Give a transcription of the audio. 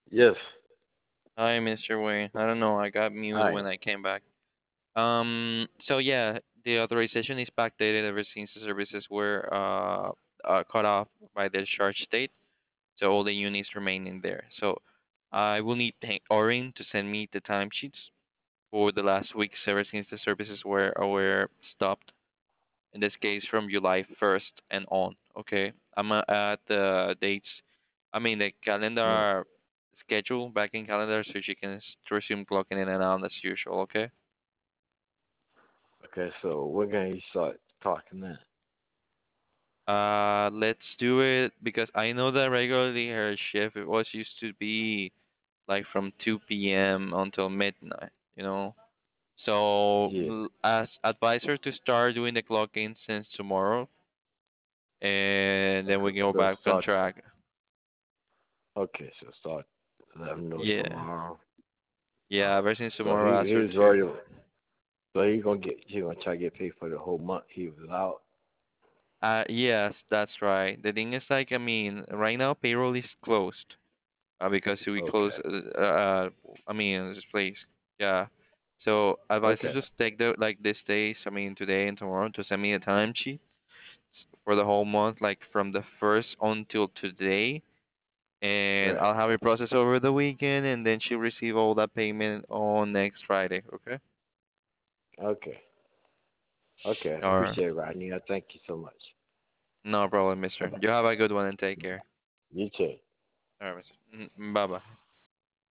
Yes. Hi, Mr. Wayne. I don't know, I got mute Hi. when I came back. So yeah, the authorization is backdated ever since the services were cut off by the charge date, so all the units remain in there. So I will need Orin to send me the timesheets for the last weeks ever since the services were stopped. In this case, from July 1st and on. Okay, I'm at the dates. I mean the Mm. calendar schedule back in calendar, so she can resume clocking in and out as usual. Okay. Okay, so when can you start talking then? Let's do it because I know that regularly her shift it was used to be like from 2 p.m. until midnight, you know. So Yeah. as advisor to start doing the clock in since tomorrow, and then we Okay, go so back on start. track. Start. Let him know Yeah, tomorrow. yeah, ever since So tomorrow, ask her he's to. already. So he gonna try to get paid for the whole month he was out. Yes, that's right. The thing is, like, I mean, right now payroll is closed, because we close. Okay. I mean, this place, yeah. So advise us Okay. just take the like these days. I mean, today and tomorrow to send me a timesheet for the whole month, like from the first until today, and Right. I'll have it processed over the weekend, and then she'll receive all that payment on next Friday. Okay. Okay. Okay. I All right. appreciate it, Rodney. I thank you so much. No problem, Bye Mister. bye. You have a good one and take care. You too. All right, Mister. Bye bye.